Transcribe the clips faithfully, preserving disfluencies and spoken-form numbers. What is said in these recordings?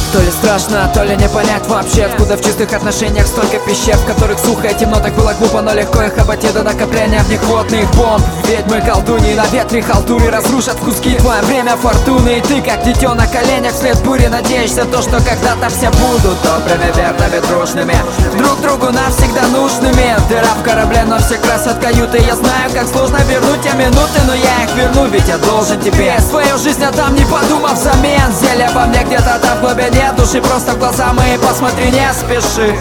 То ли страшно, то ли не понять вообще, откуда в чистых отношениях столько пещер, в которых сухо и темно. Так было глупо, но легко их обойти до накопления в них водных бомб. Ведьмы, колдуньи на ветре халтуры разрушат в куски твое время фортуны. И ты, как дитё на коленях вслед бури, надеешься то, что когда-то все будут добрыми, верными, дружными, друг другу навсегда нужными. Дыра в корабле, но все красят каюты. Я знаю, как сложно вернуть те минуты, но я их верну, ведь я должен тебе свою жизнь отдам, не подумав взамен. Зелье во мне где-то там в глубине души, просто в глаза мои посмотри, не спеши.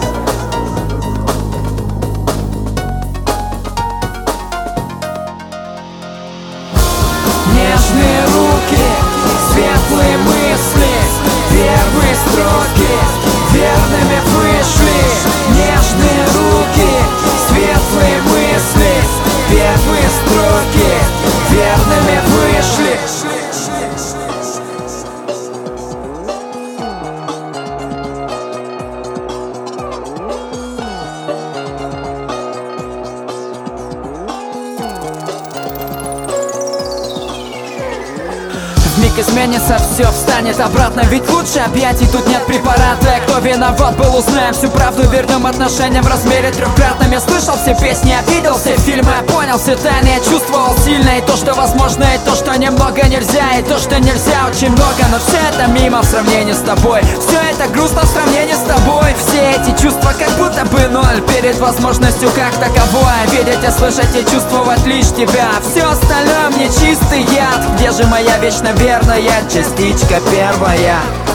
Нежные руки, светлые мысли, первые строки верными вышли. Нежные руки, светлые мысли, первые строки верными вышли. Вмиг изменится, все встанет обратно. Ведь лучше объятий тут нет препарата. Кто виноват был, узнаем всю правду. Вернем отношения в размере трехкратном. Я слышал все песни, я видел все фильмы, я понял все тайны, я чувствовал сильно. И то, что возможно, и то, что немного нельзя. И то, что нельзя, очень много. Но все это мимо в сравнении с тобой. Все это грустно в сравнении с тобой. Все эти чувства как будто бы ноль перед возможностью как таковой видеть и слышать и чувствовать лишь тебя. Все остальное мне чистый яд. Где же моя вечно верная частичка первая?